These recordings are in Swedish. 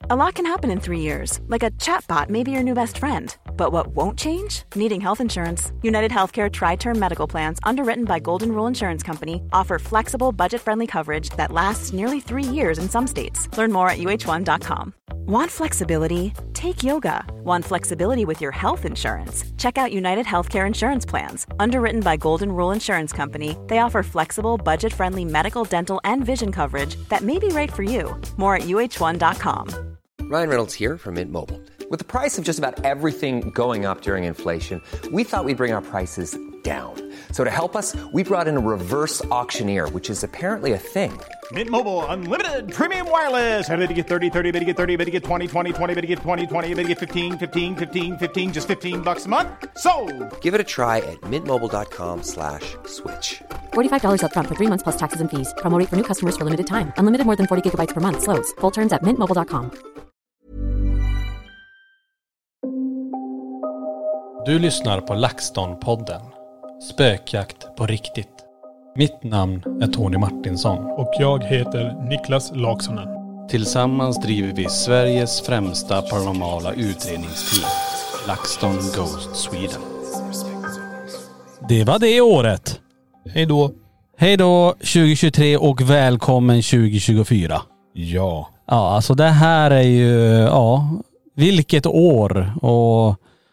A lot can happen in 3 years, like a chatbot may be your new best friend. But what won't change? Needing health insurance. United Healthcare Tri-Term Medical Plans, underwritten by Golden Rule Insurance Company, offer flexible, budget-friendly coverage that lasts nearly 3 years in some states. Learn more at uh1.com. Want flexibility? Take yoga. Want flexibility with your health insurance? Check out United Healthcare Insurance Plans. Underwritten by Golden Rule Insurance Company, they offer flexible, budget-friendly medical, dental, and vision coverage that may be right for you. More at uh1.com. Ryan Reynolds here from Mint Mobile. With the price of just about everything going up during inflation, we thought we'd bring our prices down. So to help us, we brought in a reverse auctioneer, which is apparently a thing. Mint Mobile Unlimited Premium Wireless. How to get 30, 30, bit to get 30, bit to get 20, 20, 20, bit to get 20, 20, bit to get 15, 15, 15, 15, just $15 a month? Sold! Give it a try at mintmobile.com/switch. $45 up front for 3 months plus taxes and fees. Promo rate for new customers for limited time. Unlimited more than 40 gigabytes per month. Slows full terms at mintmobile.com. Du lyssnar på LaxTon-podden. Spökjakt på riktigt. Mitt namn är Tony Martinsson. Och jag heter Niklas Laksonen. Tillsammans driver vi Sveriges främsta paranormala utredningsteam. LaxTon Ghost Sweden. Det var det året. Hej då. Hej då 2023 och välkommen 2024. Ja. Ja, alltså det här är ju, ja, vilket år och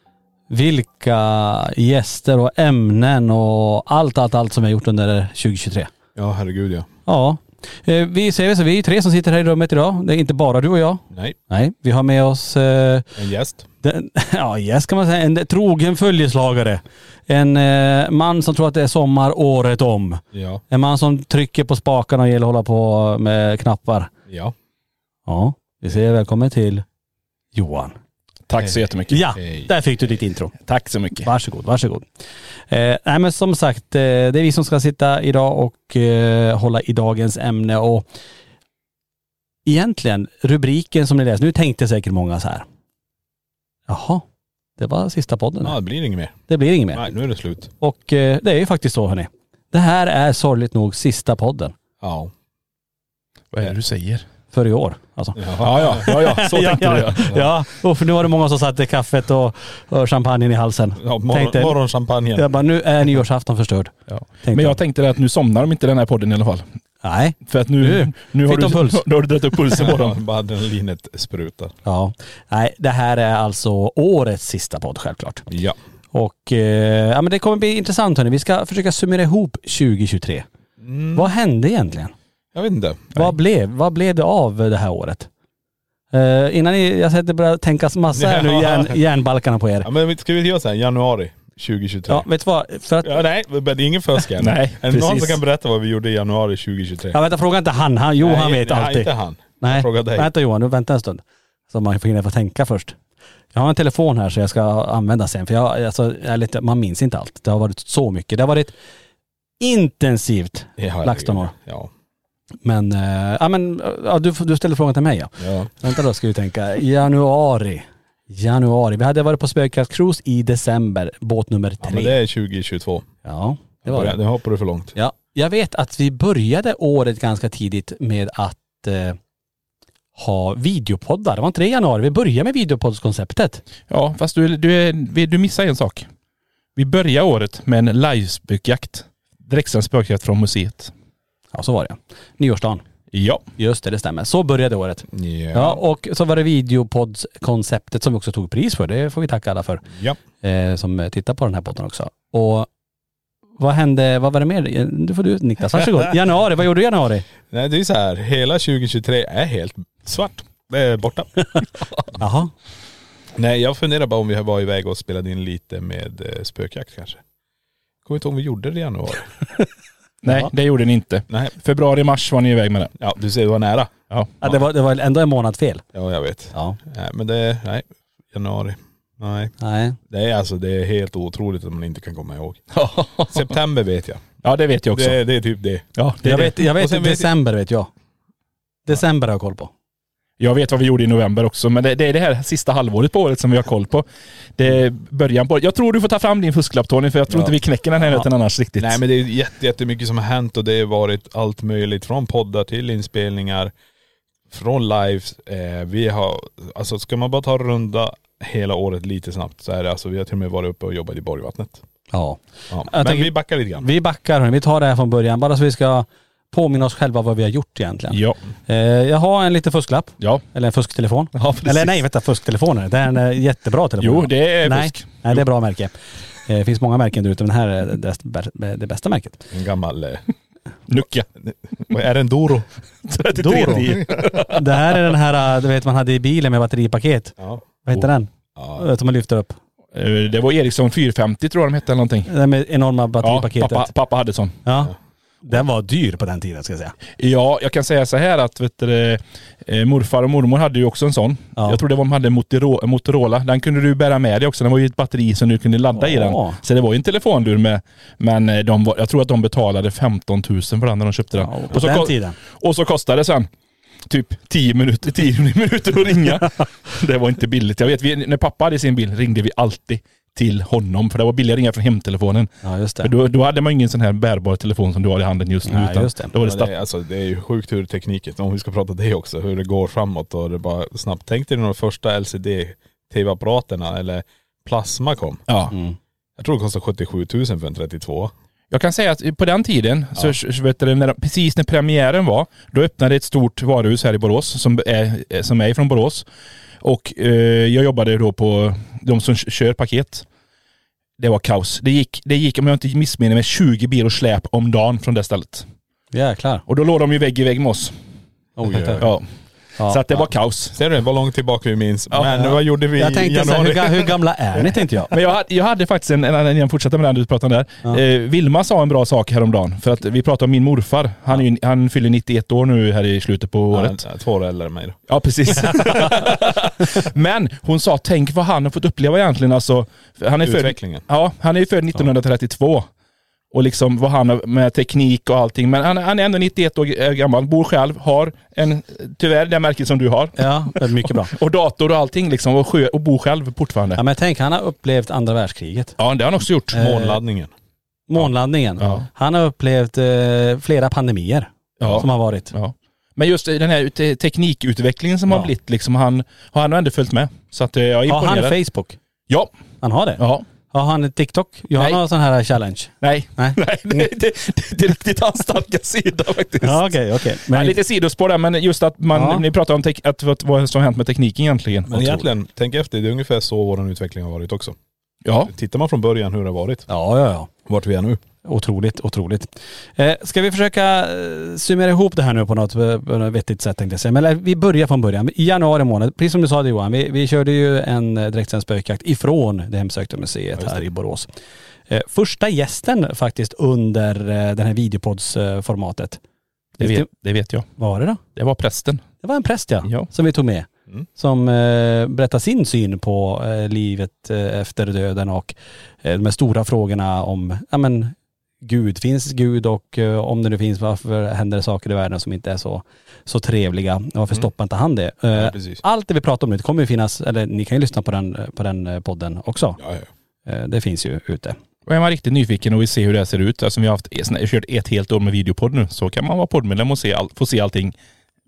vilka gäster och ämnen och allt som jag gjort under 2023. Ja, herregud ja. Ja. Vi säger så, vi är 3 som sitter här i rummet idag. Det är inte bara du och jag. Nej, vi har med oss... en gäst. Gäst kan man säga. En trogen följeslagare. En man som tror att det är sommar året om. Ja. En man som trycker på spakarna och gäller att hålla på med knappar. Ja. Ja, vi säger välkommen till Johan. Tack så jättemycket. Ja, där fick du ditt intro. Tack så mycket. Varsågod. Nej men som sagt, det är vi som ska sitta idag och hålla i dagens ämne. Och egentligen, rubriken som ni läser, nu tänkte säkert många så här. Jaha, det var sista podden. Ja, det blir inget mer. Nej, nu är det slut. Och det är ju faktiskt så, hörni. Det här är sorgligt nog sista podden. Ja. Vad är det du säger? För i år. Alltså. Ja, så tänkte du. Ja, och för nu var det många som satte kaffet och champagnen i halsen. Ja, morgonchampagnen. Jag bara, nu är nyårsafton förstörd. Ja. Men jag tänkte att nu somnar de inte den här podden i alla fall. Nej. För att nu har du dragit upp pulsen på dem. Bara adrenalinet sprutar. Ja. Nej, det här är alltså årets sista podd, självklart. Ja. Och men det kommer bli intressant, hörni. Vi ska försöka summera ihop 2023. Vad hände egentligen? Jag vet inte. Vad blev det av det här året? Innan jag sätter börja tänka massa här nu, järnbalkarna på er. Ja, men ska vi göra så här, januari 2023? Ja, vet du vad? För att... nej, det är ingen fusk än. Nej, är det någon som kan berätta vad vi gjorde i januari 2023? Ja, vänta, fråga inte han. Han vet alltid. Nej, inte han. Nej, fråga dig. Vänta Johan, nu vänta en stund. Så man får hinna få tänka först. Jag har en telefon här så jag ska använda sen. För man minns inte allt. Det har varit så mycket. Det har varit intensivt LaxTon-år. Ja. Men, du ställer frågan till mig, ja. Vänta då, ska vi tänka. Januari. Vi hade varit på spökjakt-cruise i december, båt nummer 3. Ja, men det är 2022. Ja, det var det. Nu hoppar du för långt. Ja, jag vet att vi började året ganska tidigt med att ha videopoddar. Det var inte det i januari. Vi började med videopoddskonceptet. Ja, fast du missar en sak. Vi började året med en live-spökjakt. Direktsänd spökjakt från museet. Ja, så var det. Nyårsdagen. Ja. Just det stämmer. Så började året. Ja, och så var det videopoddskonceptet som vi också tog pris för. Det får vi tacka alla för. Ja. Som tittar på den här podden också. Och vad hände, vad var det mer? Nu får du, Niklas, varsågod. Januari, vad gjorde du i januari? Nej, det är så här, hela 2023 är helt svart. Det är borta. Jaha. Nej, jag funderar bara om vi var iväg och spelade in lite med spökjakt kanske. Kommer inte ihåg om vi gjorde det i januari. Nej, det gjorde ni inte. Nej. Februari, mars var ni iväg med det. Ja, du ser, det var nära. Ja, det var ändå en månad fel. Ja, jag vet. Ja. Nej, men januari. Nej. Det är helt otroligt att man inte kan komma ihåg. September vet jag. Ja, det vet jag också. Det är typ det. Ja, jag vet december vet jag. December har jag koll på. Jag vet vad vi gjorde i november också, men det är det här sista halvåret på året som vi har koll på. Det är början på. Jag tror du får ta fram din fusklapp, Tony, för jag tror inte vi knäcker den här nöten annars riktigt. Nej, men det är jättemycket som har hänt och det har varit allt möjligt från poddar till inspelningar, från live, vi har, alltså ska man bara ta runda hela året lite snabbt så är det alltså, vi har till och med varit uppe och jobbat i Borgvattnet. Ja. Men vi backar lite grann. Vi backar, vi tar det här från början bara så vi ska påminna oss själva vad vi har gjort egentligen. Ja. Jag har en liten fusklapp. Ja. Eller en fusktelefon. Ja, precis. Eller nej, fusktelefoner. Det är en jättebra telefon. Jo, det är fusk. Nej, det är bra märke. Det finns många märken där ute, men här är det bästa märket. En gammal... Nokia. Är det en Doro? Doro. Det här är den här, du vet man hade i bilen med batteripaket. Ja. Vad heter den? Ja. Som man lyfter upp. Det var Ericsson 450 tror jag de hette eller någonting. Det med enorma batteripaketet. Ja, pappa hade sån. Ja. Den var dyr på den tiden ska jag säga. Ja, jag kan säga så här att morfar och mormor hade ju också en sån. Ja. Jag tror det var de hade Motorola. Den kunde du bära med dig också. Den var ju ett batteri som du kunde ladda i den. Så det var ju en telefondur med. Men jag tror att de betalade 15 000 för den när de köpte den. Ja, på den tiden. Och så kostade det sen typ 10 minuter att ringa. Det var inte billigt. Jag vet, när pappa hade sin bil ringde vi alltid till honom. För det var billigare att ringa från hemtelefonen. Ja, just det. För då hade man ingen sån här bärbar telefon som du har i handen just nu. Nej, just det. Då var det är ju sjukt hur tekniken, om vi ska prata det också, hur det går framåt och det bara snabbt. Tänk dig när de första LCD-tv-apparaterna eller plasma kom. Ja. Jag tror det kostade 77 000 för en 32. Jag kan säga att på den tiden, så vet du, precis när premiären var, då öppnade ett stort varuhus här i Borås som är från Borås. Och jag jobbade då på de som kör paket. Det var kaos. Det gick om jag inte missminner med 20 bil och släp om dagen från det stället. Jäklar. Och då låg de ju vägg i vägg med oss. Ja. Så att det var kaos. Ser du, det var långt tillbaka vi minns. Ja. Men vad gjorde vi i januari? Jag tänkte hur gamla är ni, tänkte jag. Men jag hade faktiskt jag fortsätter med den du pratade om där. Ja. Vilma sa en bra sak häromdagen. För att vi pratade om min morfar. Han fyller 91 år nu här i slutet på året. 2 år äldre än mig då. Ja, precis. Men hon sa, tänk vad han har fått uppleva egentligen. Alltså, han är utvecklingen. Han är ju född 1932. Och liksom vad han har med teknik och allting. Men han är ändå 91 år gammal, bor själv, har tyvärr det märket som du har. Ja, det är mycket bra. Och dator och allting liksom, och bor själv fortfarande. Ja, men tänk, han har upplevt andra världskriget. Ja, det har han också gjort. Månlandningen. Ja. Han har upplevt flera pandemier som har varit. Ja. Men just den här teknikutvecklingen som har blivit, liksom, har han ändå följt med. Så att jag är imponerad. Har han Facebook? Ja. Han har det? Ja. Har han TikTok? Jag har någon sån här challenge. Nej. Det är riktigt hans starka sida faktiskt. Ja, okej. Men lite sidospår där, men just att ni pratar om vad som har hänt med tekniken egentligen. Men egentligen, tänk efter, det är ungefär så vår utveckling har varit också. Ja. Tittar man från början hur det har varit. Ja. Vart vi är nu. Otroligt. Ska vi försöka summera ihop det här nu på något vettigt sätt, tänkte jag säga. Men vi börjar från början. I januari månad, precis som du sa det, Johan, vi körde ju en direktsänd spökjakt ifrån det hemsökta museet här i Borås. Första gästen faktiskt under den här videopoddsformatet. Det vet jag. Vad var det då? Det var prästen. Det var en präst som vi tog med. Som berättar sin syn på livet efter döden och de här stora frågorna om Gud, finns Gud, och om det nu finns, varför händer det saker i världen som inte är så trevliga? Varför stoppar inte han det? Allt det vi pratar om nu, det kommer ju finnas, eller ni kan ju lyssna på den podden också. Ja. Det finns ju ute. Och är man riktigt nyfiken och vill se hur det ser ut, alltså vi har kört ett helt år med videopodd nu, så kan man vara poddmedlem och få se allting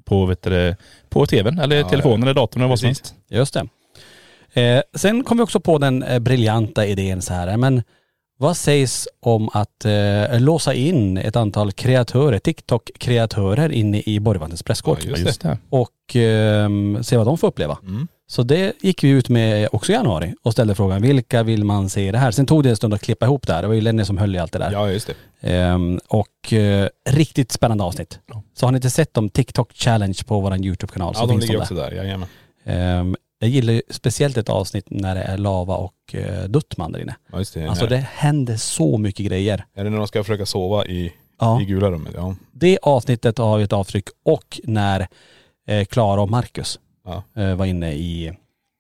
på tvn eller telefonen eller datorn eller vad som helst. Just det. Sen kom vi också på den briljanta idén så här, men vad sägs om att låsa in ett antal TikTok-kreatörer inne i Borgvattnets pressgård? Ja, just det. Och se vad de får uppleva. Så det gick vi ut med också i januari och ställde frågan, vilka vill man se det här? Sen tog det en stund att klippa ihop det här. Det var ju Lenny som höll i allt det där. Ja, just det. Och riktigt spännande avsnitt. Så har ni inte sett om TikTok Challenge på vår YouTube-kanal? Ja, de ligger också där. Jajamän. Jag gillar ju speciellt ett avsnitt när det är lava och duttman där inne. Ja, just det. Alltså det händer så mycket grejer. Är det när de ska försöka sova i gula rummet? Ja. Det avsnittet har ju ett avtryck, och när Klara och Marcus var inne i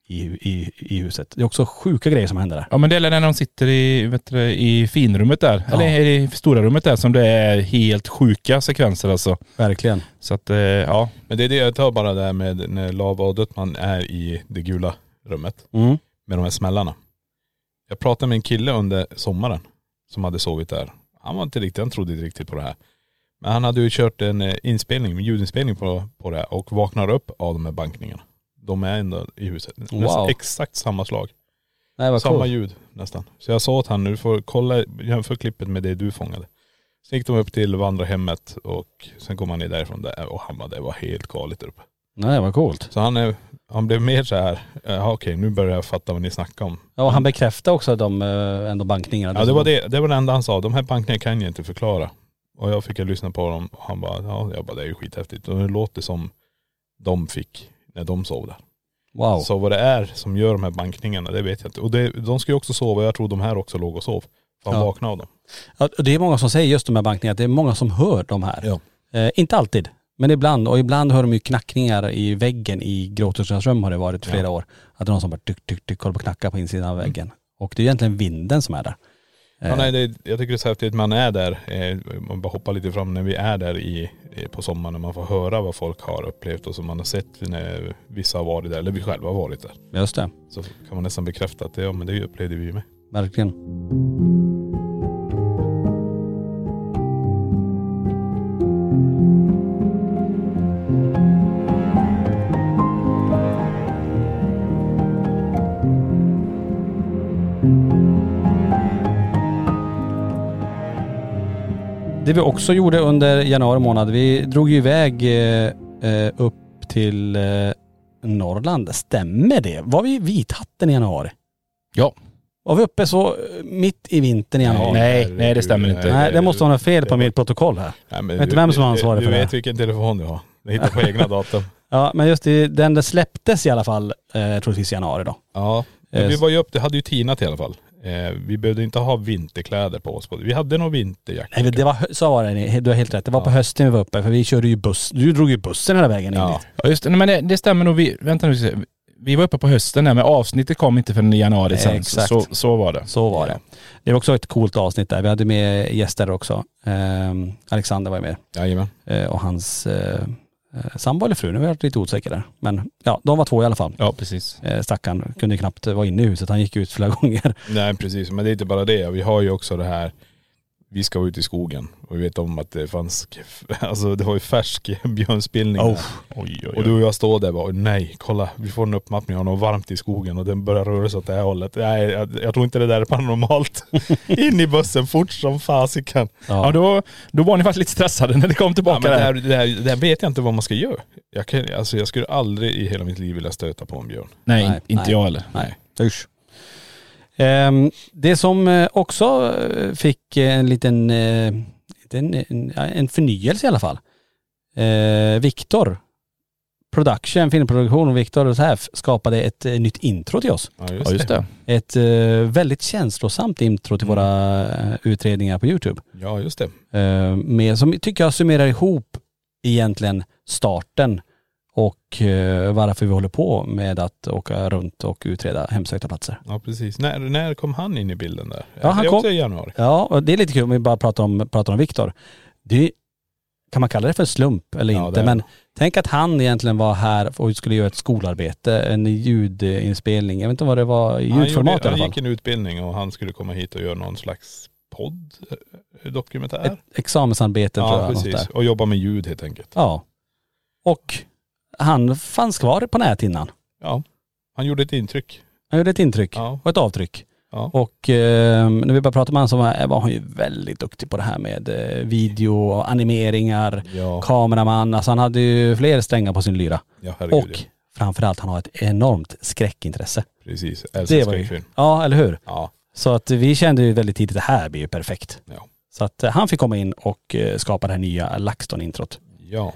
huset. Det är också sjuka grejer som händer där. Ja, men det är när de sitter i finrummet där. Ja. Eller i stora rummet där, som det är helt sjuka sekvenser alltså. Verkligen. Så att, Men det är det jag tar bara där med när Lava och Duttman är i det gula rummet. Med de här smällarna. Jag pratade med en kille under sommaren som hade sovit där. Han trodde inte riktigt på det här. Men han hade ju kört en ljudinspelning på det och vaknar upp av de här bankningarna. De är ändå i huset. Wow. Nästan exakt samma slag. Nej, vad Samma cool. ljud nästan. Så jag sa att han, nu du får kolla, jämför klippet med det du fångade. Sen gick de upp till vandrarhemmet och sen kom han ner därifrån där och han bara, det var helt galet där uppe. Nej, vad coolt. Så han blev mer så här, okej, nu börjar jag fatta vad ni snackar om. Ja, och han bekräftade också de ändå bankningarna. Ja, det var det enda han sa. De här bankningarna kan jag inte förklara. Och jag fick lyssna på dem och han bara, det är ju skithäftigt. Och det låter som de fick när de sov där. Wow. Så vad det är som gör de här bankningarna, det vet jag inte. Och de ska ju också sova, jag tror de här också låg och sov. För han vaknade av dem. Ja, det är många som säger just de här bankningarna, att det är många som hör de här. Ja. Inte alltid, men ibland. Och ibland hör de ju knackningar i väggen i Gråthussarnas rum har det varit flera år. Att det är någon som bara tyck håller på att knacka på insidan av väggen. Och det är egentligen vinden som är där. Ja, nej, jag tycker det är så häftigt att man är där, man bara hoppar lite fram när vi är där på sommaren och man får höra vad folk har upplevt och som man har sett när vissa har varit där eller vi själva har varit där. Just det. Så kan man nästan bekräfta att men det upplevde vi med. Verkligen. Det vi också gjorde under januari månad, vi drog ju iväg upp till Norrland. Stämmer det? Var vi i Vithatten i januari? Ja. Var vi uppe så mitt i vintern i januari? Nej, det stämmer inte. Nej, det måste vara något fel på mitt protokoll här. Nej, men vet inte vem som har ansvarig för det. Du vet vilken telefon du har. Du hittar på egna datum. Ja, men just det, den släpptes i alla fall troligtvis i januari då. Ja, men vi var ju det hade ju tinat i alla fall. Vi behövde inte ha vinterkläder på oss. Vi hade nog vinterjacka. Nej, det var, så var det, du har helt rätt. Det var på hösten vi var uppe, för vi körde ju buss. Du drog ju bussen hela vägen in dit. Ja, just det. Men det stämmer nog. Vänta nu. Vi var uppe på hösten där, men avsnittet kom inte förrän i januari sen. Exakt. Så var det. Så var det. Det var också ett coolt avsnitt där. Vi hade med gäster också. Alexander var med. Jajamän. Och hans sambo eller fru, nu har jag varit lite osäker där. Men ja, de var två i alla fall. Ja, precis. Stackarn kunde knappt vara inne i huset. Han gick ut flera gånger. Nej, precis. Men det är inte bara det. Vi har ju också det här, vi ska ut i skogen och vi vet om att det fanns, alltså det var ju färsk björnspillning. Oj. Och du och jag står där och bara, nej, kolla, vi får en uppmappning av något varmt i skogen och den börjar röra sig åt det här hållet. Nej, jag tror inte det där är paranormalt. In i bussen, fort som fasiken. Ja, då var ni faktiskt lite stressade när det kom tillbaka. Ja, men det här vet jag inte vad man ska göra. Jag skulle aldrig i hela mitt liv vilja stöta på en björn. Nej, inte jag heller. Nej, usch. Det som också fick en liten en förnyelse i alla fall. Viktor Production, filmproduktion och Viktor så här skapade ett nytt intro till oss. Ja, just det. Ett väldigt känslosamt intro till våra utredningar på YouTube. Ja, just det. Som tycker jag summerar ihop egentligen starten och varför vi håller på med att åka runt och utreda hemsökta platser. Ja, precis. När kom han in i bilden där? Ja, han det kom också i januari. Ja, och det är lite kul om vi bara pratar om Viktor. Det kan man kalla det för slump eller Ja, inte, men tänk att han egentligen var här och skulle göra ett skolarbete, en ljudinspelning. Jag vet inte vad det var, ljudformat i alla fall. Han gick en utbildning och han skulle komma hit och göra någon slags dokumentär. Ett examensarbete tror jag. Ja, precis. Och jobba med ljud helt enkelt. Ja. Och han fanns kvar på näthinnan. Ja. Han gjorde ett intryck. Och ett avtryck. Ja. Och när vi bara pratade med honom så var han ju väldigt duktig på det här med video, animeringar, kameraman. Alltså han hade ju fler strängar på sin lyra. Ja, herregud, och framförallt han har ett enormt skräckintresse. Precis, älskar skräckfilm. Ja, eller hur? Ja. Så att vi kände ju väldigt tidigt att det här blir ju perfekt. Ja. Så att han fick komma in och skapa det här nya LaxTon-introt. Ja.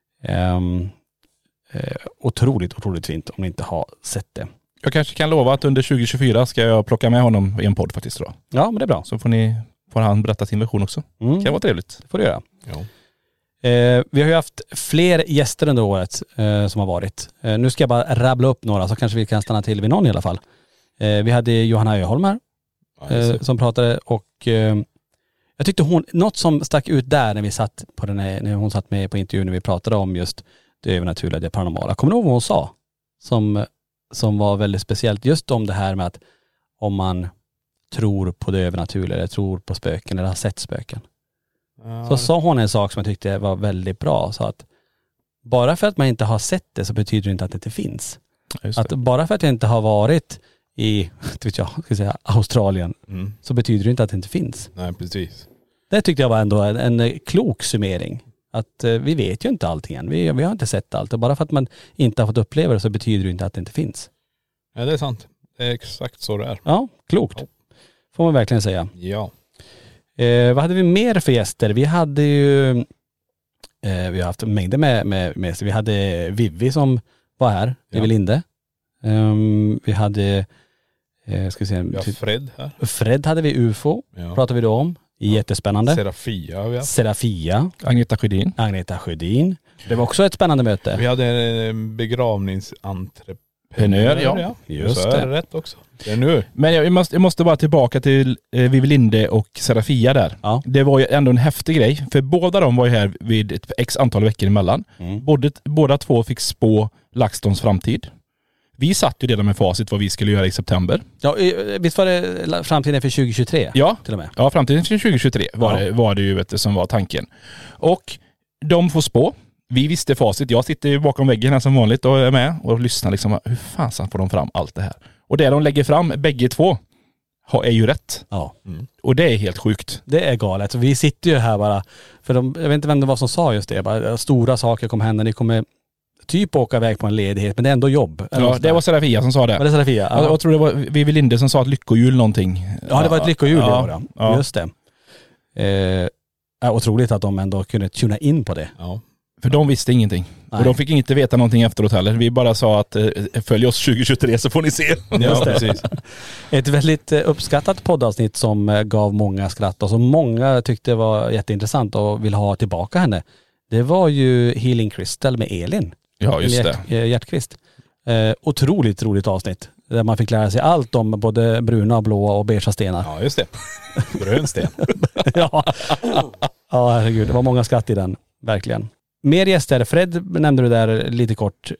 Otroligt fint om ni inte har sett det. Jag kanske kan lova att under 2024 ska jag plocka med honom i en podd faktiskt då. Ja, men det är bra. Så får han berätta sin version också. Det kan vara trevligt. Det får du göra. Ja. Vi har ju haft fler gäster under året som har varit. Nu ska jag bara rabbla upp några så kanske vi kan stanna till vid någon i alla fall. Vi hade Johanna Öholm här som pratade och jag tyckte något som stack ut där när vi satt på när hon satt med på intervjun när vi pratade om just det övernaturliga, det paranormala. Kommer du ihåg vad hon sa? Som var väldigt speciellt just om det här med att om man tror på det övernaturliga eller tror på spöken eller har sett spöken. Så sa hon en sak som jag tyckte var väldigt bra. Så att bara för att man inte har sett det så betyder det inte att det inte finns. Att bara för att jag inte har varit i Australien så betyder det inte att det inte finns. Nej, precis. Det tyckte jag var ändå en klok summering. Att vi vet ju inte allting än. Vi har inte sett allt. Och bara för att man inte har fått uppleva det så betyder det inte att det inte finns. Ja, det är sant. Det är exakt så det är. Ja, klokt. Får man verkligen säga. Ja. Vad hade vi mer för gäster? Vi hade ju vi har haft mängder med vi hade Vivi som var här, Vivi Linde. Vi hade ska vi se, Fred här. Fred hade vi, UFO pratade vi då om. Jättespännande. Serafia. Agneta Sjödin. Det var också ett spännande möte. Vi hade en begravningsentreprenör. Ja. Just det. Är det rätt också. Det är nu. Men jag måste bara tillbaka till Vivi Linde och Serafia där. Ja. Det var ju ändå en häftig grej. För båda de var ju här vid ett x antal veckor emellan. Båda två fick spå LaxTons framtid. Vi satt ju redan med facit vad vi skulle göra i september. Ja, visst var det framtiden för 2023? Ja, till och med. Ja, framtiden för 2023 var det ju som var tanken. Och de får spå. Vi visste facit. Jag sitter ju bakom väggen här som vanligt och är med och lyssnar liksom. Hur fan får de fram allt det här? Och det de lägger fram, bägge två, är ju rätt. Ja. Och det är helt sjukt. Det är galet. Så vi sitter ju här bara, för jag vet inte vem det var som sa just det. Bara, stora saker kommer hända. Ni kommer typ åka iväg på en ledighet, men det är ändå jobb. Ja, det var Serafia som sa det. Var det Serafia? Ja. Jag tror det var Vivi Linde som sa ett lyckohjul någonting. Ja, det var ett lyckohjul det var det. Ja. Just det. Otroligt att de ändå kunde tuna in på det. Ja. För de visste ingenting. Nej. Och de fick inte veta någonting efteråt heller. Vi bara sa att följ oss 2023 så får ni se. Just det. Precis. Ett väldigt uppskattat poddavsnitt som gav många skratt och som många tyckte var jätteintressant och vill ha tillbaka henne. Det var ju Healing Crystal med Elin. Ja, just det. Hjärtqvist. Otroligt roligt avsnitt. Där man fick lära sig allt om både bruna, blåa och beigea stenar. Ja, just det. Grön sten. Ja, herregud. Det var många skratt i den. Verkligen. Mer gäster. Fred nämnde du där lite kort.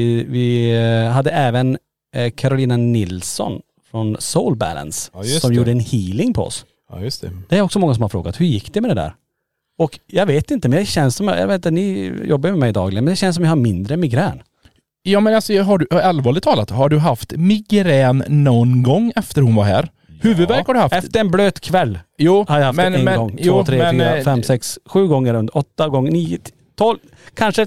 Vi hade även Carolina Nilsson från Soul Balance som gjorde en healing på oss. Ja, just det. Det är också många som har frågat. Hur gick det med det där? Och jag vet inte, men det känns som, jag vet inte, ni jobbar med mig dagligen, men det känns som jag har mindre migrän. Ja, men alltså, allvarligt talat, har du haft migrän någon gång efter hon var här? Huvudvärk har du haft? Efter en blöt kväll. Jo, har jag haft en gång. 2, 3, 4, 5, 6, 7 gånger runt. 8 gånger, 9, 12, kanske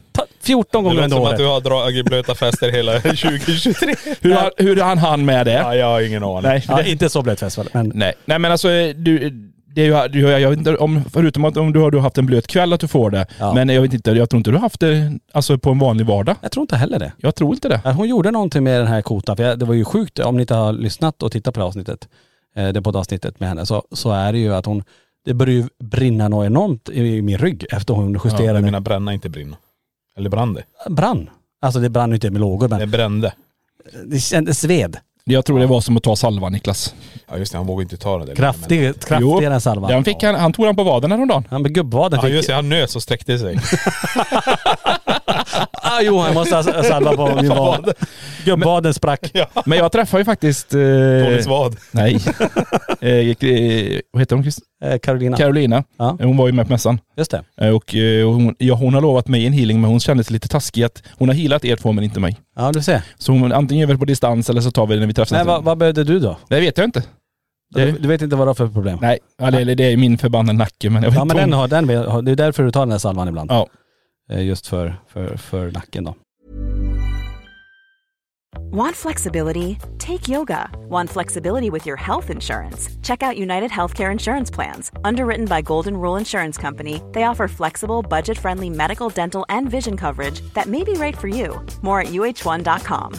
14 gånger under året. Det låter som att du har dragit blöta fester hela 2023. Hur han med det? Ja, jag har ingen aning. Nej, ja, inte så blöt fest. Men... Nej, men alltså jag vet inte förutom att om du har haft en blöt kväll att du får det. Ja. Men jag tror inte du har haft det alltså på en vanlig vardag. Jag tror inte heller det. Jag tror inte det. Hon gjorde någonting med den här kotan. För det var ju sjukt, om ni inte har lyssnat och tittat på det avsnittet. Det poddavsnittet med henne. Så är det ju att det började ju brinna något enormt i min rygg efter hon justerade. Ja, jag menar bränna, inte brinna. Eller brann det? Brann. Alltså det brann inte med lågor. Men det brände. Det kändes sved. Jag tror det var som att ta salvan, Niklas. Ja just det, han vågade inte ta det. Kraftigare än salvan. Han tog den på vaden häromdagen. Han med gubbvaden. Ja just det, han nös och sträckte sig. Han måste ha salva på min vad. Gubbvaden sprack. Ja. Men jag träffade ju faktiskt... Dåligt vad. Nej. Vad heter hon? Carolina. Ja. Hon var ju med på mässan. Just det. Och hon har lovat mig en healing, men hon kände sig lite taskig att hon har healat er två men inte mig. Ja, du ser. Så hon antingen gör vi på distans eller så tar vi det när vi träffas. Nej, vad behövde du då? Det vet jag inte. Du vet inte vad det är för problem? Nej, eller det är min förbannade nacke. Men jag vet ja, men det är därför du tar den här salvan ibland. Ja. Just för nacken då. Want flexibility? Take yoga. Want flexibility with your health insurance? Check out United Healthcare Insurance Plans. Underwritten by Golden Rule Insurance Company, they offer flexible, budget-friendly medical, dental, and vision coverage that may be right for you. More at uh1.com.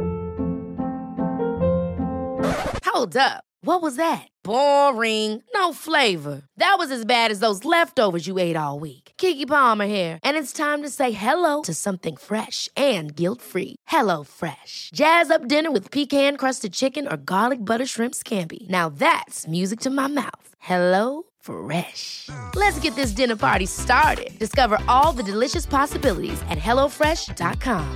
Hold up. What was that? Boring. No flavor. That was as bad as those leftovers you ate all week. Keke Palmer here, and it's time to say hello to something fresh and guilt-free. Hello Fresh. Jazz up dinner with pecan-crusted chicken or garlic butter shrimp scampi. Now that's music to my mouth. Hello Fresh. Let's get this dinner party started. Discover all the delicious possibilities at hellofresh.com.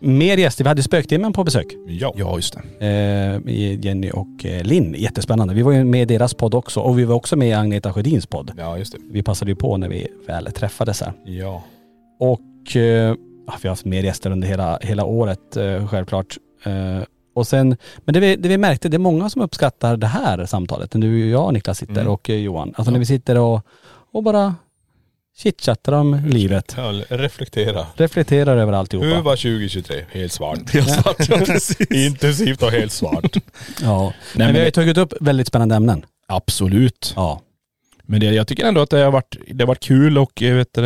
mer gäster. Vi hade Spöktimmen på besök. Ja, just det. Jenny och Linn. Jättespännande. Vi var ju med i deras podd också. Och vi var också med i Agneta Sjödins podd. Ja, just det. Vi passade ju på när vi väl träffades här. Ja. Och vi har haft mer gäster under hela året, självklart. Och sen, men det vi märkte, det är många som uppskattar det här samtalet. Nu jag och Niklas sitter och Johan. Alltså när vi sitter och bara chitchattar om livet. Ja, Reflekterar över alltihopa. Hur var 2023? Helt svart. Helt svart, ja, precis. Intensivt och helt svart. Ja. Men vi har ju tagit upp väldigt spännande ämnen. Absolut. Ja. Men jag tycker ändå att det har varit kul och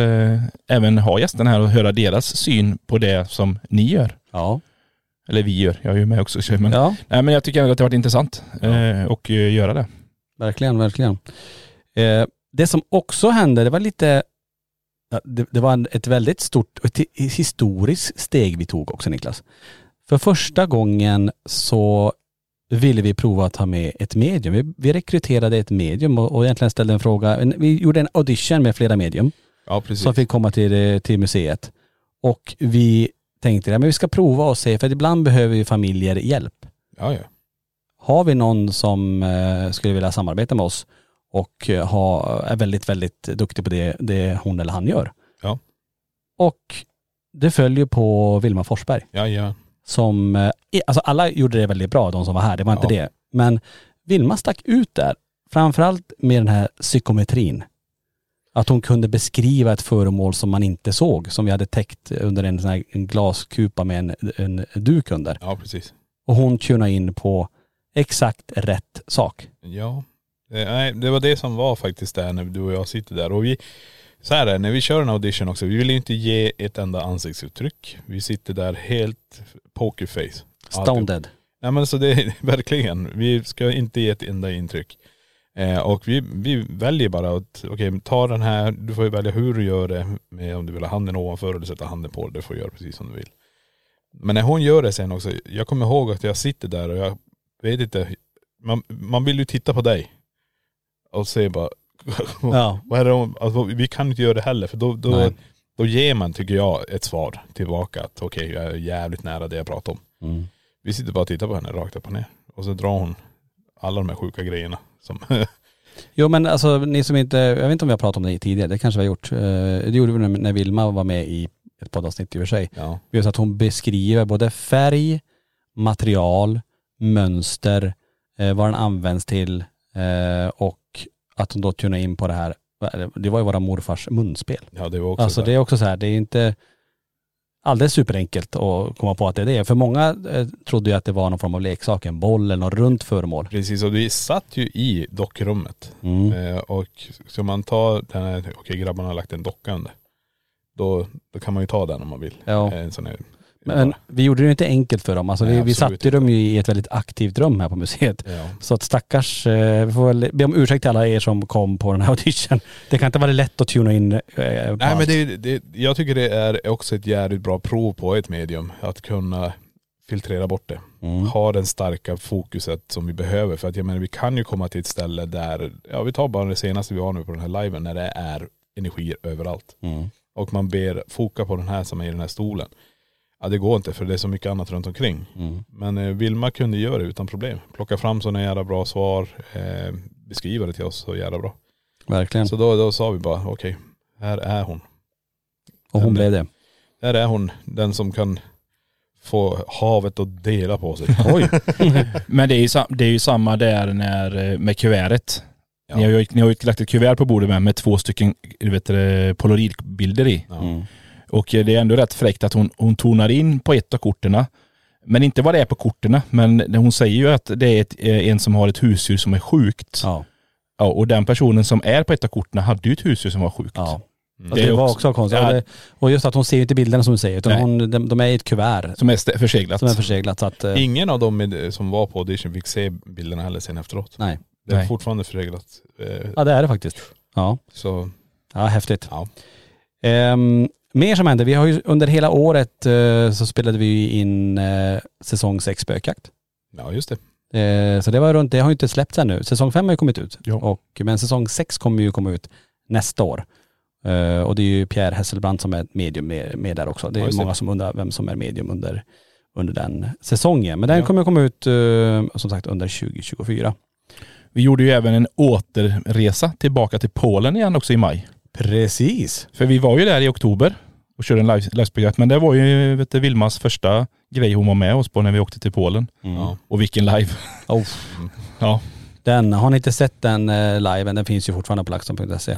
även ha gästerna här och höra deras syn på det som ni gör. Ja. Eller vi gör. Jag är ju med också. Men, nej, men jag tycker ändå att det har varit intressant och göra det. Verkligen. Det som också hände, det var lite... Det var ett väldigt stort och historiskt steg vi tog också, Niklas. För första gången så ville vi prova att ha med ett medium. Vi rekryterade ett medium och egentligen ställde en fråga. Vi gjorde en audition med flera medium. Ja, precis. Som fick komma till museet. Och vi tänkte men vi ska prova och se, för ibland behöver ju familjer hjälp. Ja. Har vi någon som skulle vilja samarbeta med oss och är väldigt, väldigt duktig på det hon eller han gör. Ja. Och det följer på Vilma Forsberg. Ja. Som, alltså alla gjorde det väldigt bra, de som var här, det var inte det. Men Vilma stack ut där, framförallt med den här psykometrin. Att hon kunde beskriva ett föremål som man inte såg, som vi hade täckt under en sån här en glaskupa med en duk under. Ja, precis. Och hon tunade in på exakt rätt sak. Ja. Nej, det var det som var faktiskt där när du och jag sitter där. Och så här är det, när vi kör en audition också, vi vill inte ge ett enda ansiktsuttryck. Vi sitter där helt pokerface. Stone dead. Nej, men så det är verkligen, vi ska inte ge ett enda intryck. Och vi väljer bara att, okej, ta den här, du får ju välja hur du gör det, med om du vill ha handen ovanför eller sätta handen på det, får du göra precis som du vill. Men när hon gör det sen också, jag kommer ihåg att jag sitter där och jag vet inte, man vill ju titta på dig och se bara, vad är det, alltså, vi kan inte göra det heller, för då ger man, tycker jag, ett svar tillbaka att okej, jag är jävligt nära det jag pratar om. Vi sitter bara och tittar på henne rakt upp och ner och så drar hon alla de här sjuka grejerna som Jo, men alltså ni som inte, jag vet inte om vi har pratat om det tidigare, det kanske vi har gjort. Det gjorde vi när Vilma var med i ett poddavsnitt i och för sig. Ja. Just att hon beskriver både färg, material, mönster, vad den används till och att hon då tunar in på det här. Det var ju våra morfars munspel. Ja, det var också alltså det är också så här, det är inte alldeles superenkelt att komma på att det är det. För många trodde ju att det var någon form av leksak, en boll eller något runt föremål. Precis, och vi satt ju i dockrummet. Och så man tar den här, okej, grabbarna har lagt en docka under. Då kan man ju ta den om man vill. Ja. En sån här, men vi gjorde det inte enkelt för dem. Alltså vi satte dem ju i ett väldigt aktivt rum här på museet. Ja. Så att stackars, vi får väl be om ursäkt till alla er som kom på den här audition. Det kan inte vara lätt att tuna in nej, men jag tycker det är också ett jävligt bra prov på ett medium. Att kunna filtrera bort det. Ha den starka fokuset som vi behöver. För att jag menar, vi kan ju komma till ett ställe där, vi tar bara det senaste vi har nu på den här liven, när det är energier överallt. Och man ber foka på den här som är i den här stolen. Ja, det går inte för det är så mycket annat runt omkring. Men Vilma kunde göra det utan problem. Plocka fram sådana jävla bra svar. Beskriva det till oss så jävla bra. Verkligen. Så då sa vi bara, okej, här är hon. Och hon blev det. Här är hon, den som kan få havet att dela på sig. Oj. Men det är ju samma där med kuvertet. Ja. Ni har ju lagt ett kuvert på bordet med 2 stycken polaroidbilder i. Ja. Och det är ändå rätt fräckt att hon tonar in på ett av korterna. Men inte vad det är på korterna. Men hon säger ju att det är en som har ett husdjur som är sjukt. Ja. Ja, och den personen som är på ett av korterna hade ju ett husdjur som var sjukt. Ja. Det var också konstigt. Ja. Och just att hon ser ju inte bilderna som du säger, utan de är i ett kuvert. Som är förseglat. Som är förseglat. Så att, ingen av dem som var på audition fick se bilderna heller sen efteråt. Nej. Det är fortfarande förseglat. Ja, det är det faktiskt. Ja. Så. Ja, häftigt. Ja. Mer som hände, vi har ju under hela året så spelade vi in säsong 6 Spökjakt. Ja, just det. Så det var runt, det har ju inte släppts ännu. Säsong 5 har ju kommit ut. Men säsong 6 kommer ju komma ut nästa år. Och det är ju Pierre Hesselbrand som är medium med där också. Det är många som undrar vem som är medium under den säsongen. Men den kommer komma ut som sagt under 2024. Vi gjorde ju även en återresa tillbaka till Polen igen också i maj. Precis. För vi var ju där i oktober och körde en livespelgrätt. Men det var ju Vilmas första grej hon var med oss på när vi åkte till Polen. Och vilken live. Ja. Har ni inte sett den liven? Den finns ju fortfarande på LaxTon.se.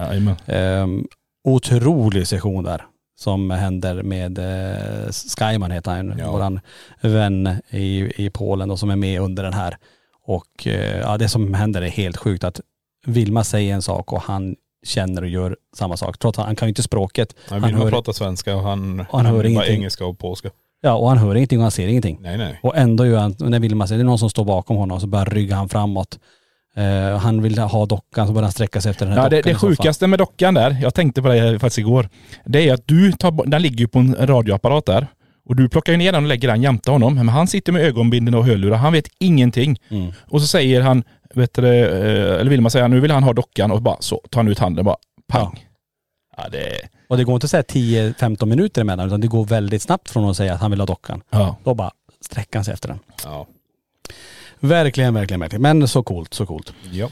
Otrolig session där som händer med Skyman heter han, våran vän i Polen och som är med under den här. Och det som händer är helt sjukt att Vilma säger en sak och han känner och gör samma sak. Trots att han kan ju inte språket. Han pratar svenska och han hör engelska och polska. Ja, och han hör ingenting och han ser ingenting. Nej. Och ändå gör han, när Vilma säger det är någon som står bakom honom och så börjar rygga han framåt. Han vill ha dockan så börjar han sträcka sig efter den här dockan. Det sjukaste med dockan där, jag tänkte på det faktiskt igår, det är att den ligger ju på en radioapparat där och du plockar ner den och lägger den jämte honom. Men han sitter med ögonbindeln och hörlurar, han vet ingenting. Och så säger han, eller vill man säga, nu vill han ha dockan och bara så tar han ut handen bara pang. Ja, och det går inte att säga 10-15 minuter emellan utan det går väldigt snabbt från att säga att han vill ha dockan. Då bara sträcker han sig efter den. Ja. Verkligen. Men så coolt. Ja.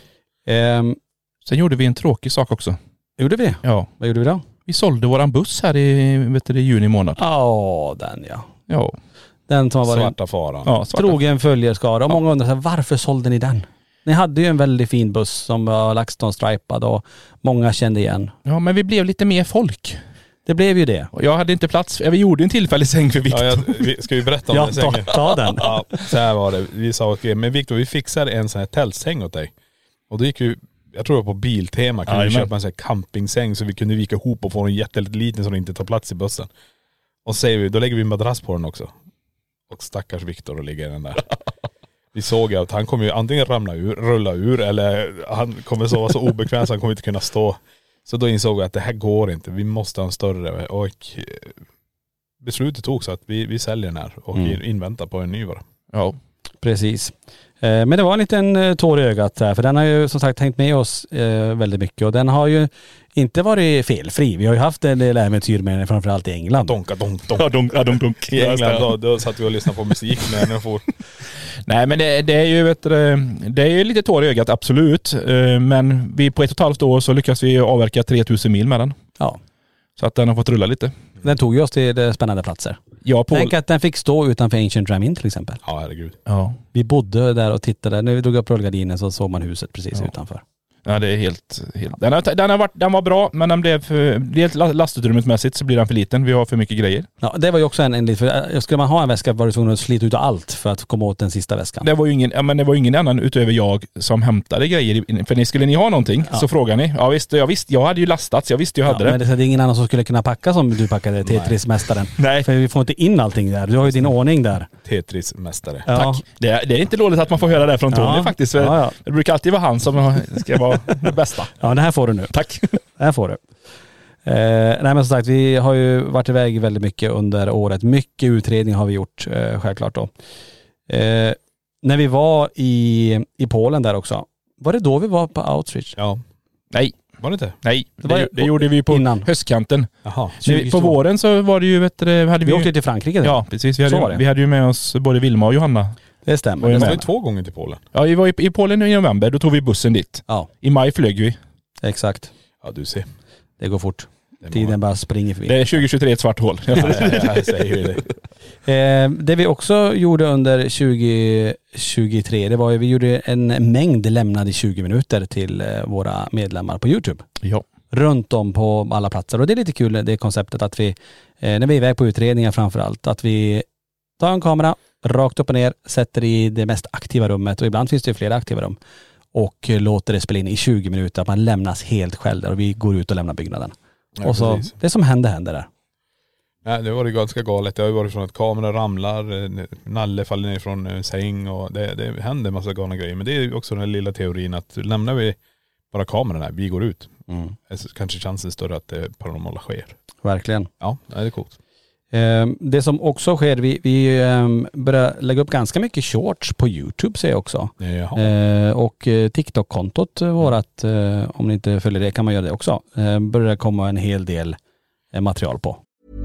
Sen gjorde vi en tråkig sak också. Gjorde vi? Ja. Vad gjorde vi då? Vi sålde våran buss här i juni månad. Den ja. Ja. Den som har varit Svarta faran. Ja, trogen följerskara. Och många undrar varför sålde ni den? Ni hade ju en väldigt fin buss som var LaxTon-stripad och många kände igen. Ja, men vi blev lite mer folk. Det blev ju det. Och jag hade inte plats. Vi gjorde en tillfällig säng för Viktor. Ska vi berätta om den sängen? Ta den. Ja, så här var det. Vi sa okej, men Viktor, vi fixar en sån här tältsäng åt dig. Och då gick ju, jag tror det var på Biltema, kunde vi köpa en sån här campingsäng så vi kunde vika ihop och få en jätteliten så den inte tar plats i bussen. Och säger vi, då lägger vi en madrass på den också. Och stackars Viktor och ligger den där. Vi såg att han kommer ju antingen rulla ur eller han kommer sova så obekväm så han kommer inte kunna stå. Så då insåg vi att det här går inte. Vi måste ha en större. Och beslutet tog så att vi säljer den här och inväntar på en ny bara. Ja, precis. Men det var en liten tår i ögat här, för den har ju som sagt hängt med oss väldigt mycket och den har ju inte varit felfri. Vi har ju haft en del äventyr med den framförallt i England. Donka. Donk. I England då satt vi och lyssnade på musik med den får. Nej, men det är ju det är ju lite tår i ögat, absolut. Men vi på 1,5 år så lyckas vi avverka 3000 mil med den. Ja. Så att den har fått rulla lite. Den tog ju oss till spännande platser. Tänk att den fick stå utanför Ancient Ram Inn till exempel. Ja, herregud. Ja. Vi bodde där och tittade. När vi drog upp rullgardinen så såg man huset precis utanför. Ja, det är helt... Den var bra, men den blev lastutrymmetmässigt så blir den för liten. Vi har för mycket grejer. Ja, det var ju också en för skulle man ha en väska var du tvungen att slita ut allt för att komma åt den sista väskan. Det var ju ingen annan utöver jag som hämtade grejer. För skulle ni ha någonting så frågar ni. Ja visst, jag hade ju lastats. Jag visste jag hade det. Men det är ingen annan som skulle kunna packa som du packade Tetris-mästaren. Nej. För vi får inte in allting där. Du har ju din ordning där. Tetris-mästare. Ja. Tack. Det är inte dåligt att man får höra det från Tony faktiskt. För det brukar alltid vara han som ska vara det bästa. Ja, det här får du nu. Tack. Det här får du. Nej men som sagt, vi har ju varit iväg väldigt mycket under året. Mycket utredning har vi gjort, självklart då. När vi var i Polen där också. Var det då vi var på Outreach? Ja. Nej. Var det inte? Nej, det gjorde vi på höstkanten. Jaha. På våren så var det ju... Vi åkte till Frankrike. Ja, precis. Vi hade ju med oss både Vilma och Johanna. Det stämmer. Vi var ju 2 gånger till Polen. Ja, vi var i Polen i november. Då tog vi bussen dit. Ja. I maj flög vi. Exakt. Ja, du ser. Det går fort. Tiden bara springer förbi. Det är 2023 ett svart hål. Jag säger det. Det vi också gjorde under 2023, det var ju vi gjorde en mängd lämnade 20 minuter till våra medlemmar på YouTube. Ja. Runt om på alla platser. Och det är lite kul det konceptet att vi, när vi är iväg på utredningar framförallt, att vi tar en kamera rakt upp och ner, sätter i det mest aktiva rummet och ibland finns det flera aktiva rum och låter det spela in i 20 minuter, att man lämnas helt själv där och vi går ut och lämnar byggnaden. Ja, och så precis. Det som händer där. Nej, det var det ganska galet. Det har ju varit från att kameran ramlar, nalle faller ner från en säng och det händer en massa galna grejer. Men det är också den lilla teorin att lämnar vi bara kameran här, vi går ut. Kanske chansen större att det paranormala sker. Verkligen. Ja, det är coolt. Det som också sker, vi börjar lägga upp ganska mycket shorts på YouTube ser jag också. Och TikTok-kontot vårat, om ni inte följer det kan man göra det också. Börjar komma en hel del material på.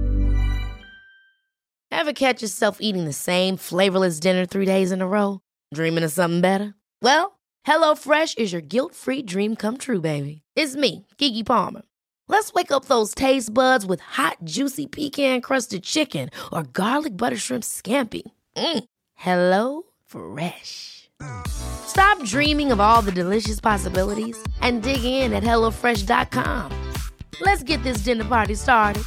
Ever catch yourself eating the same flavorless dinner 3 days in a row? Dreaming of something better? Well, HelloFresh is your guilt-free dream come true, baby. It's me, Keke Palmer. Let's wake up those taste buds with hot, juicy pecan-crusted chicken or garlic butter shrimp scampi. Hello Fresh. Stop dreaming of all the delicious possibilities and dig in at HelloFresh.com. Let's get this dinner party started.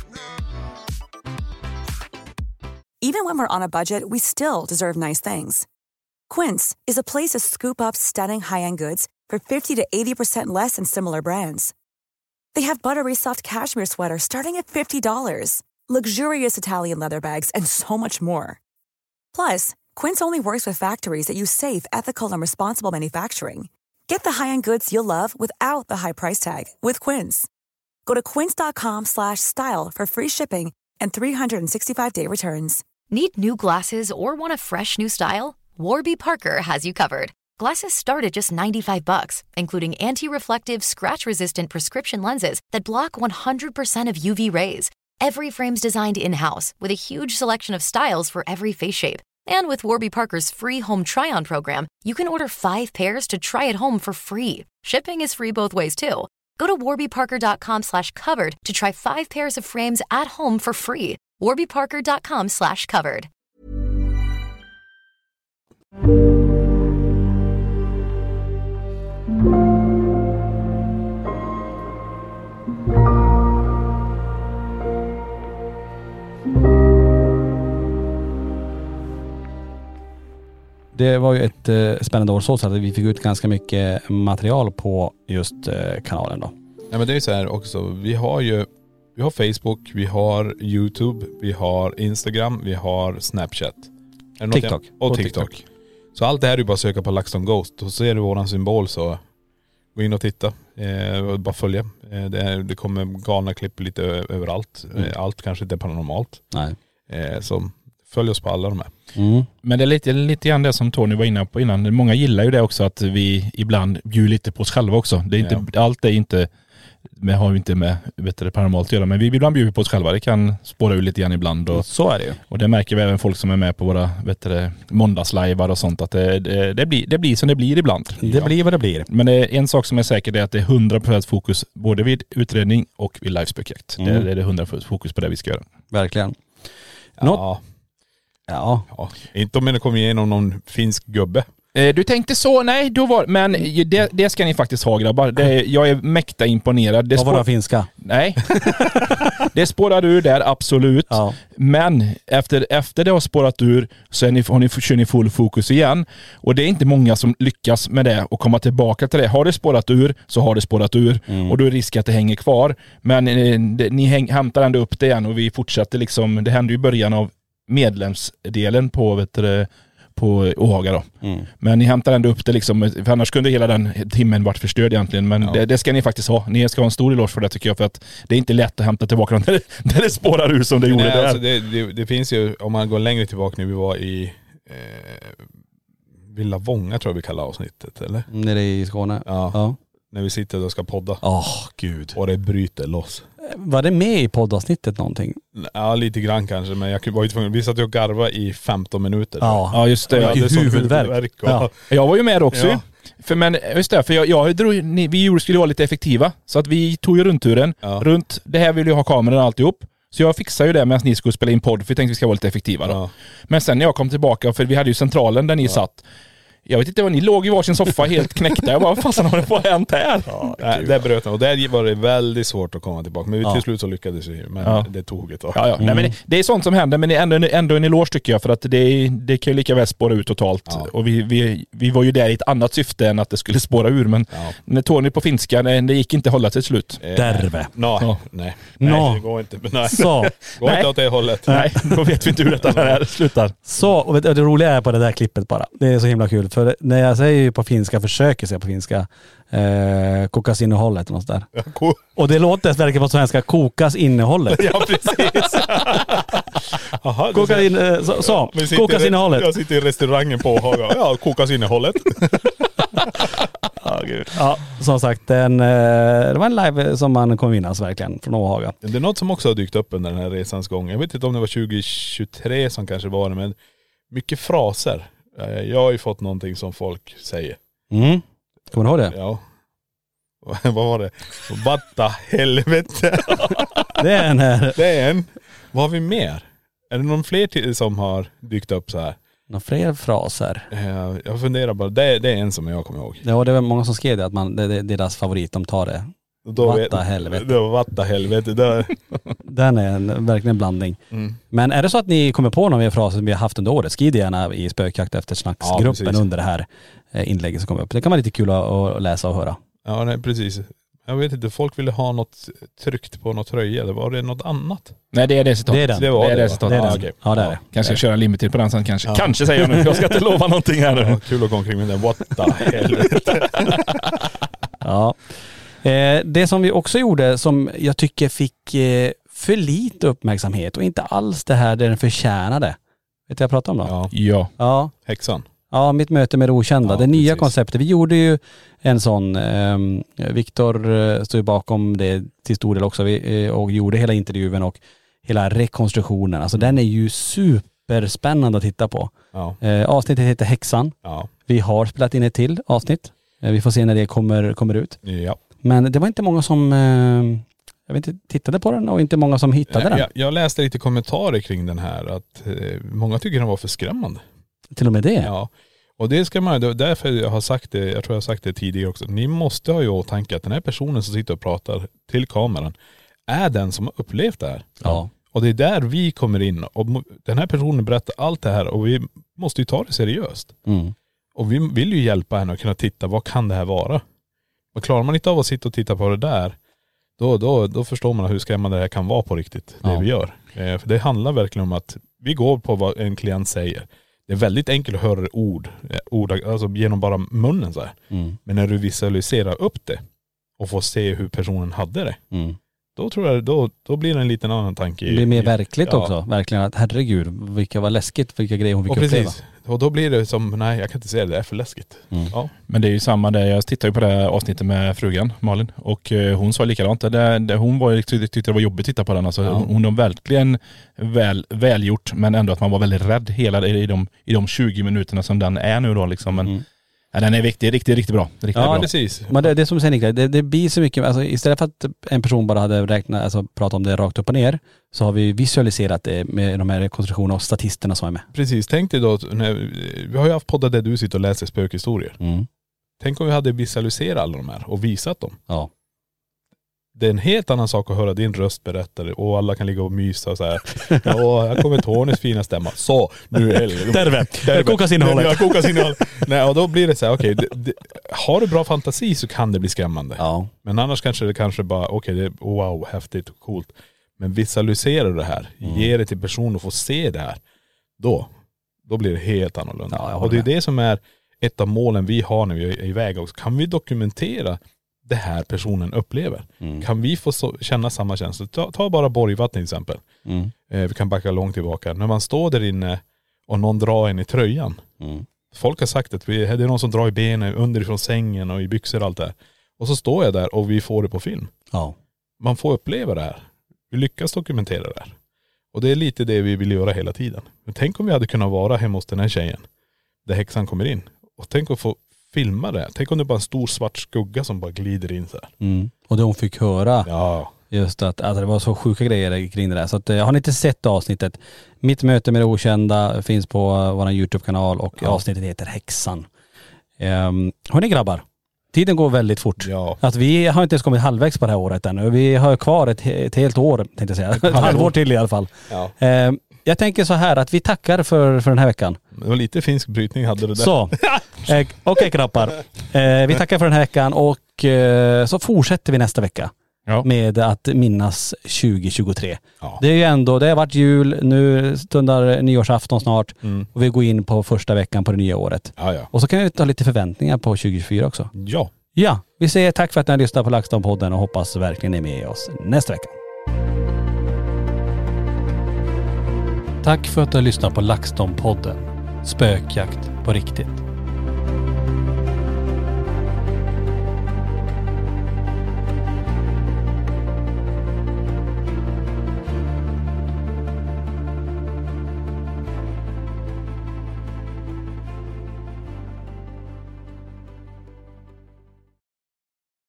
Even when we're on a budget, we still deserve nice things. Quince is a place to scoop up stunning high-end goods for 50 to 80% less than similar brands. They have buttery soft cashmere sweaters starting at $50, luxurious Italian leather bags, and so much more. Plus, Quince only works with factories that use safe, ethical, and responsible manufacturing. Get the high-end goods you'll love without the high price tag with Quince. Go to quince.com/style for free shipping and 365-day returns. Need new glasses or want a fresh new style? Warby Parker has you covered. Glasses start at just $95, including anti-reflective, scratch-resistant prescription lenses that block 100% of UV rays. Every frame's designed in-house with a huge selection of styles for every face shape. And with Warby Parker's free home try-on program, you can order 5 pairs to try at home for free. Shipping is free both ways, too. Go to warbyparker.com/covered to try 5 pairs of frames at home for free. warbyparker.com/covered. Det var ju ett spännande år så att vi fick ut ganska mycket material på just kanalen då. Ja, men det är så här också. Vi har Facebook, vi har YouTube, vi har Instagram, vi har Snapchat. TikTok. Och TikTok. Så allt det här är ju bara att söka på LaxTon Ghost. Och så ser du våran symbol, så gå in och titta. Och bara följa. Det kommer galna klipp lite överallt. Allt kanske inte är paranormalt. Nej. Så följ oss på alla de här. Men det är lite grann det som Tony var inne på innan. Många gillar ju det också, att vi ibland bjuder lite på oss själva också. Det är inte, allt är inte, har ju inte med paranormalt att göra, men vi ibland bjuder på oss själva. Det kan spåra ur lite grann ibland. Och, så är det ju. Och det märker vi även folk som är med på våra måndagslajvar och sånt, att det blir som det blir ibland. Det blir vad det blir. Men en sak som är säker är att det är 100% fokus både vid utredning och vid livespökjakt. Det är 100% fokus på det vi ska göra. Verkligen. Ja. Inte om det kommer igenom någon finsk gubbe. Du tänkte så, nej, då var, men det ska ni faktiskt ha, grabbar. Jag är mäkta imponerad. Vad var det finska? Nej. Det spårar ur där, absolut. Ja. Men efter det har spårat ur så kör ni full fokus igen. Och det är inte många som lyckas med det och komma tillbaka till det. Har det spårat ur så har det spårat ur. Och då är risk att det hänger kvar. Men ni hämtar ändå upp det igen och vi fortsätter liksom. Det hände ju i början av medlemsdelen på Åhaga då. Men ni hämtar ändå upp det liksom, för annars kunde hela den timmen varit förstörd egentligen, men det ska ni faktiskt ha. Ni ska ha en stor eloge för det, tycker jag, för att det är inte lätt att hämta tillbaka dem när det spårar ur som det gjorde där. Alltså det finns ju, om man går längre tillbaka nu, vi var i Villa Vånga tror jag vi kallar avsnittet, eller? Nere i Skåne. Ja. När vi sitter och ska podda. Gud. Och det bryter loss. Var det med i poddavsnittet någonting? Ja, lite grann kanske, men jag var ju tvungen. Vi satt ju och garva i 15 minuter. Ja, just det. Det är huvudvärk. Ja. Jag var ju med också. Ja. Vi skulle vara lite effektiva. Så att vi tog ju rundturen. Ja. Runt det här ville jag ha kameran och alltihop. Så jag fixade ju det medan ni skulle spela in podd, för jag tänkte vi ska vara lite effektiva då. Ja. Men sen när jag kom tillbaka, för vi hade ju centralen där ni satt. Jag vet inte vad, ni låg i varsin soffa helt knäckta. Jag bara, vad fan har det på hänt här? Ja, det bröt mig. Och där var det väldigt svårt att komma tillbaka. Men till slut så lyckades vi. Men det tog ett tag. Nej, men det är sånt som händer. Men det är ändå en eloge, tycker jag. För att det kan ju lika väl spåra ut totalt. Ja. Och vi var ju där i ett annat syfte än att det skulle spåra ur. Men när Tony på finska, det gick inte hålla till slut. Därve. Nej, det går inte. Nej. Så. Går inte åt det hållet. Nej, då vet vi inte hur detta här slutar. Så, och det roliga är på det där klippet bara. Det är så himla kul. För när jag säger på finska, försöker säga på finska, kokas innehållet och något där. Och det låter verkligen på svenska, kokas innehållet. Ja, precis. Aha, Kokain, kokasinnehållet. Jag sitter i restaurangen på Haga. Ja, kokasinnehållet. Gud. Ja, som sagt, det var en live som man kommer minnas verkligen från Åhaga. Det är något som också har dykt upp under den här resans gång. Jag vet inte om det var 2023 som kanske var det, men mycket fraser. Jag har ju fått någonting som folk säger. Kommer du ihåg det? Ja. Vad var det? Vatta helvete. Det är en. Vad har vi mer? Är det någon fler till som har dykt upp så här? Några fler fraser? Jag funderar bara. Det är en som jag kommer ihåg. Ja, det var många som skrev det, att det är deras favorit, de tar det. Vatta helvete. Det var vatta helvete. Den är verkligen en blandning. Men är det så att ni kommer på någon mer fraser som vi har haft under året, skriv det gärna i Spökjakt efter snacksgruppen under det här inlägget som kommer upp. Det kan vara lite kul att läsa och höra. Ja, nej, precis. Jag vet inte, folk ville ha något tryckt på något tröja. Var det något annat? Nej, det är det citatet. Det är det citatet. Okay. Ja, det är det. Kanske köra en limited på den sen kanske. Ja. Kanske säger jag nu. Jag ska inte lova någonting här nu. Ja, kul att gå omkring med den. What the helvete. Ja. Det som vi också gjorde som jag tycker fick för lite uppmärksamhet och inte alls det här där den förtjänade. Vet du vad jag pratar om då? Ja. Häxan. Ja, mitt möte med det okända. Det nya konceptet. Vi gjorde ju en sån, Viktor stod bakom det till stor del också, och gjorde hela intervjun och hela rekonstruktionen. Alltså den är ju superspännande att titta på. Ja. Avsnittet heter Häxan. Ja. Vi har spelat in ett till avsnitt. Vi får se när det kommer ut. Ja. Men det var inte många som tittade på den och inte många som hittade den. Jag läste lite kommentarer kring den här att många tycker den var för skrämmande. Till och med det? Ja. Och det ska man, därför jag har sagt det, jag tror jag har sagt det tidigare också. Ni måste ha i åtanke att den här personen som sitter och pratar till kameran är den som har upplevt det här. Ja. Och det är där vi kommer in. Och den här personen berättar allt det här och vi måste ju ta det seriöst. Och vi vill ju hjälpa henne att kunna titta, vad kan det här vara? Och klarar man inte av att sitta och titta på det där, då förstår man hur skrämmande det här kan vara på riktigt, det vi gör. För det handlar verkligen om att vi går på vad en klient säger. Det är väldigt enkelt att höra ord alltså genom bara munnen så här. Men när du visualiserar upp det och får se hur personen hade det, då tror jag, då blir det en liten annan tanke. Det blir mer verkligt också, verkligen, att herregud, vad läskigt, vilka grejer hon fick uppleva. Och då blir det som, nej jag kan inte säga det är för läskigt. Ja. Men det är ju samma där, jag tittade ju på det här avsnittet med frugan Malin och hon sa likadant. Hon tyckte det var jobbigt att titta på den. Alltså, hon har verkligen välgjort, men ändå att man var väldigt rädd hela i de 20 minuterna som den är nu då liksom. Men den är viktig, riktigt bra. Bra. Precis. Men det är som säger Niklas, det blir så mycket, alltså istället för att en person bara hade pratat om det rakt upp och ner, så har vi visualiserat det med de här rekonstruktionerna och statisterna som är med. Precis, tänk dig då, vi har ju haft poddar där du sitter och läser spökhistorier. Tänk om vi hade visualiserat alla de här och visat dem. Ja. Det är en helt annan sak att höra din röst berättare och alla kan ligga och mysa så här. Ja, jag kommer Tonys fina stämma. Så, nu är det kokasinnehållet. Nej, och då blir det så här, okej, har du bra fantasi så kan det bli skrämmande. Ja. Men annars kanske bara, det är wow, häftigt och coolt. Men visualisera det här, ge det till personen och få se det här. Då blir det helt annorlunda. Ja, och det är det som är ett av målen vi har när vi är iväg också. Kan vi dokumentera det här personen upplever? Kan vi få känna samma känsla? Ta bara Borgvattnet till exempel. Vi kan backa långt tillbaka. När man står där inne och någon drar en i tröjan. Folk har sagt att det är någon som drar i benen underifrån sängen och i byxor och allt det här. Och så står jag där och vi får det på film. Ja. Man får uppleva det här. Vi lyckas dokumentera det här. Och det är lite det vi vill göra hela tiden. Men tänk om vi hade kunnat vara hemma hos den här tjejen där häxan kommer in. Och tänk att få filma det. Tänk om det är bara en stor svart skugga som bara glider in så här. Och det hon fick höra, just att det var så sjuka grejer kring det där. Så att, har ni inte sett avsnittet, mitt möte med det okända finns på vår YouTube-kanal och avsnittet heter Häxan. Hörni grabbar, tiden går väldigt fort. Ja. Att vi har inte ens kommit halvvägs på det här året ännu. Vi har kvar ett helt år, tänkte jag säga. Ett halvår till i alla fall. Ja. Jag tänker så här att vi tackar för den här veckan. Det var lite finsk brytning hade det där. Så, okej grappar. Vi tackar för den här veckan och så fortsätter vi nästa vecka med att minnas 2023. Ja. Det är ju ändå, det har varit jul, nu stundar nyårsafton snart och vi går in på första veckan på det nya året. Ja. Och så kan vi ta lite förväntningar på 2024 också. Ja, vi säger tack för att ni har lyssnat på LaxTon-podden och hoppas verkligen ni är med oss nästa vecka. Tack för att du har lyssnat på LaxTon-podden. Spökjakt på riktigt.